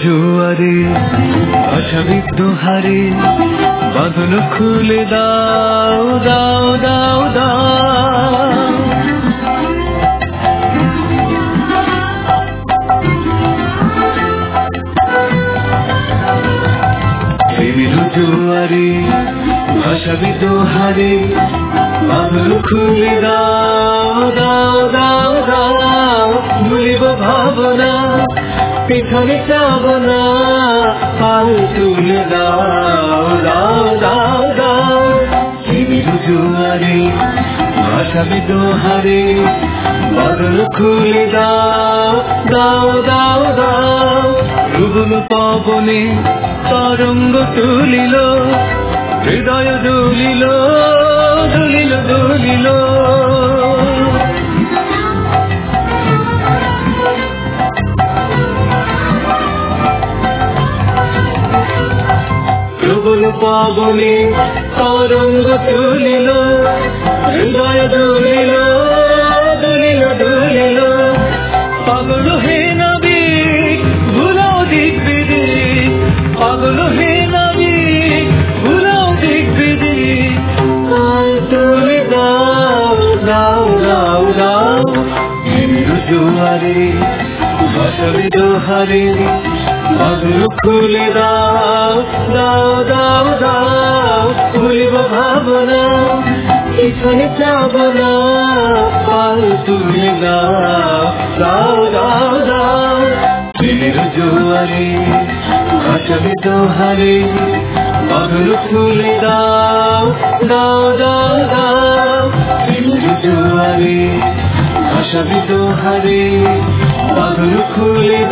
জোয়ারে ভাষা বিদ্রোহারে বাঁধন খুলে দাও দাও দাও দাও। প্রেমের জোয়ারে ভাষা বিদ্রোহারে বাঁধন খুলে দাও দাও দাও দাও। ভুলিব ভাবনা পিছনে যাব না, পাল তুলে দাও দাও দাও দাও। প্রেমের জোয়ারে ভাষা বিদ্রোহারে বাঁধন খুলে দাও দাও দাও দাও। রুবন পবনে তরঙ্গ তুলিল, হৃদয় দুলিল দুলিল দুলিল। প্রবল পবনে তরঙ্গ তুলিল, হৃদয় দুলিল দুলিল দুলিল। পাগল হে নাবিক ভুলাও দিক বিদিক, পাগল হে নাবিক ভুলাও দিক বিদিক। পাল তুলে দাও দাও দাও দাও। প্রেমের জোয়ারে ভাষা বিদ্রোহারে বাঁধন খুলে দাও দাও দাও দাও। ভুলিব ভাবনা পিছনে যাব না, পাল তুলে দাও দাও দাও দাও। প্রেমের জোয়ারে ভাষা বিদ্রোহারে বাঁধন খুলে দাও দাও দাও দাও। প্রেমের জোয়ারে ভাষা বিদ্রোহারে বাঁধন খুলে